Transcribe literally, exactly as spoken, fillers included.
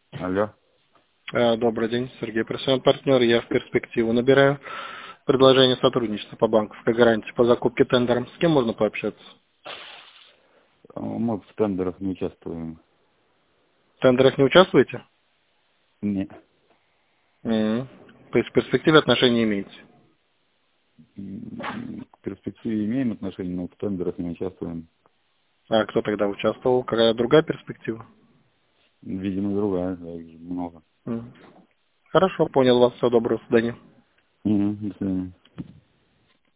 Алло. Э, Добрый день, Сергей Просвен, партнер. Я в перспективу набираю предложение сотрудничества по банковской гарантии по закупке тендером. С кем можно пообщаться? А Мы в тендерах не участвуем. В тендерах не участвуете? Нет. М. То есть в перспективе отношения имеете? М, К перспективе имеем отношение, но в тендерах не участвуем. А кто тогда участвовал? Какая другая перспектива? Видимо, другая, да, их же много. М. Хорошо, понял вас. Всего доброго, до свидания. Мгм, до свидания.